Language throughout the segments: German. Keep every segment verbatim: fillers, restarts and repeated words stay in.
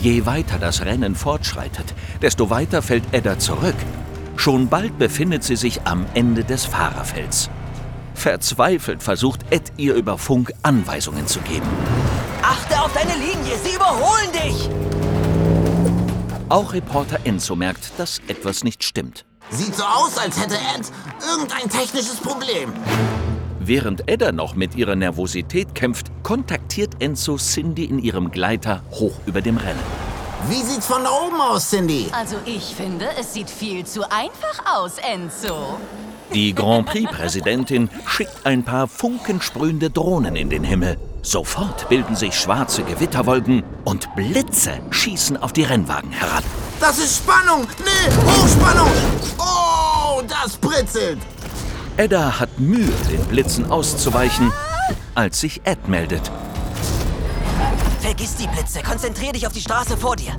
Je weiter das Rennen fortschreitet, desto weiter fällt Edda zurück. Schon bald befindet sie sich am Ende des Fahrerfelds. Verzweifelt versucht Ed ihr über Funk Anweisungen zu geben. Achte auf deine Linie, sie überholen dich! Auch Reporter Enzo merkt, dass etwas nicht stimmt. Sieht so aus, als hätte Ed irgendein technisches Problem. Während Edda noch mit ihrer Nervosität kämpft, kontaktiert Enzo Cindy in ihrem Gleiter hoch über dem Rennen. Wie sieht's von da oben aus, Cindy? Also ich finde, es sieht viel zu einfach aus, Enzo. Die Grand Prix-Präsidentin schickt ein paar funkensprühende Drohnen in den Himmel. Sofort bilden sich schwarze Gewitterwolken und Blitze schießen auf die Rennwagen heran. Das ist Spannung! Nee, Hochspannung! Oh, das britzelt! Edda hat Mühe, den Blitzen auszuweichen, als sich Ed meldet. Vergiss die Blitze, konzentrier dich auf die Straße vor dir.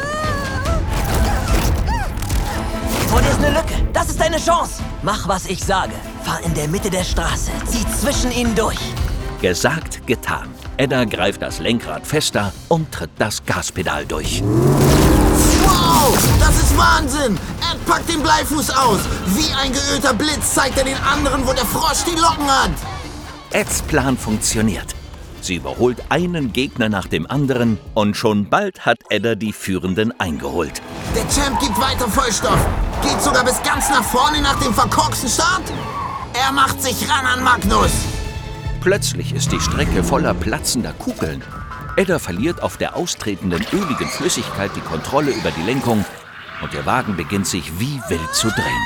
Vor dir ist eine Lücke, das ist deine Chance. Mach, was ich sage. Fahr in der Mitte der Straße, zieh zwischen ihnen durch. Gesagt, getan. Edda greift das Lenkrad fester und tritt das Gaspedal durch. Wow, das ist Wahnsinn! Ed packt den Bleifuß aus. Wie ein geölter Blitz zeigt er den anderen, wo der Frosch die Locken hat. Eds Plan funktioniert. Sie überholt einen Gegner nach dem anderen und schon bald hat Edda die Führenden eingeholt. Der Champ gibt weiter Vollstoff. Geht sogar bis ganz nach vorne nach dem verkorksten Start. Er macht sich ran an Magnus. Plötzlich ist die Strecke voller platzender Kugeln. Edda verliert auf der austretenden öligen Flüssigkeit die Kontrolle über die Lenkung und der Wagen beginnt sich wie wild zu drehen.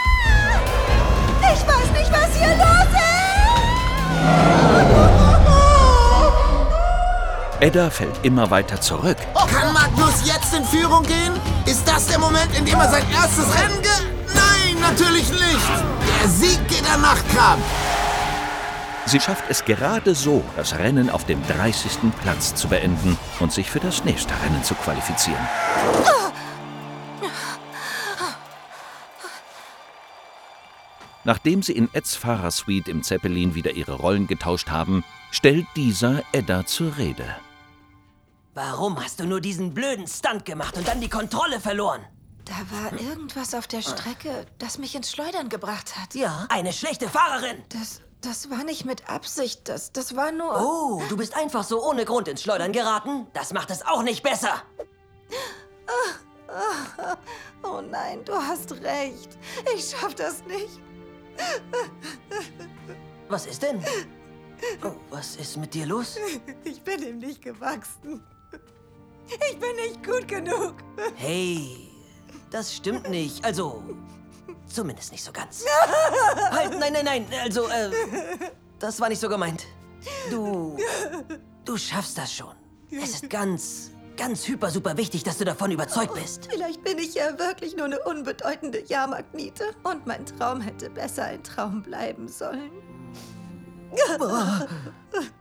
Ich weiß nicht, was hier los ist! Edda fällt immer weiter zurück. Kann Magnus jetzt in Führung gehen? Ist das der Moment, in dem er sein erstes Rennen ge... Nein, natürlich nicht! Der Sieg geht an Nachtkraft. Sie schafft es gerade so, das Rennen auf dem dreißigsten Platz zu beenden und sich für das nächste Rennen zu qualifizieren. Nachdem sie in Eds Fahrersuite im Zeppelin wieder ihre Rollen getauscht haben, stellt dieser Edda zur Rede. Warum hast du nur diesen blöden Stunt gemacht und dann die Kontrolle verloren? Da war irgendwas auf der Strecke, das mich ins Schleudern gebracht hat. Ja, eine schlechte Fahrerin. Das, das war nicht mit Absicht, das, das war nur... Oh, du bist einfach so ohne Grund ins Schleudern geraten? Das macht es auch nicht besser. Oh nein, du hast recht. Ich schaff das nicht. Was ist denn? Oh, was ist mit dir los? Ich bin ihm nicht gewachsen. Ich bin nicht gut genug. Hey, das stimmt nicht. Also, zumindest nicht so ganz. Halt, nein, nein, nein. Also, äh, das war nicht so gemeint. Du, du schaffst das schon. Es ist ganz, ganz hyper super wichtig, dass du davon überzeugt bist. Vielleicht bin ich ja wirklich nur eine unbedeutende Jahrmarktniete. Und mein Traum hätte besser ein Traum bleiben sollen.